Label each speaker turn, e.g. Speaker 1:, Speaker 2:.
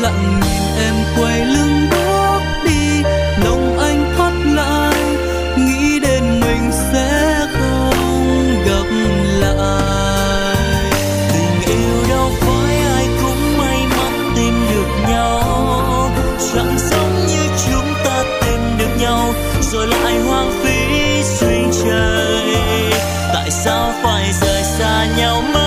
Speaker 1: lặng nhìn em quay lưng bước đi, lòng anh thắt lại nghĩ đến mình sẽ không gặp lại. Tình yêu đâu phải ai cũng may mắn tìm được nhau, chẳng giống như chúng ta tìm được nhau rồi lại hoang phí suy trời. Tại sao phải rời xa nhau?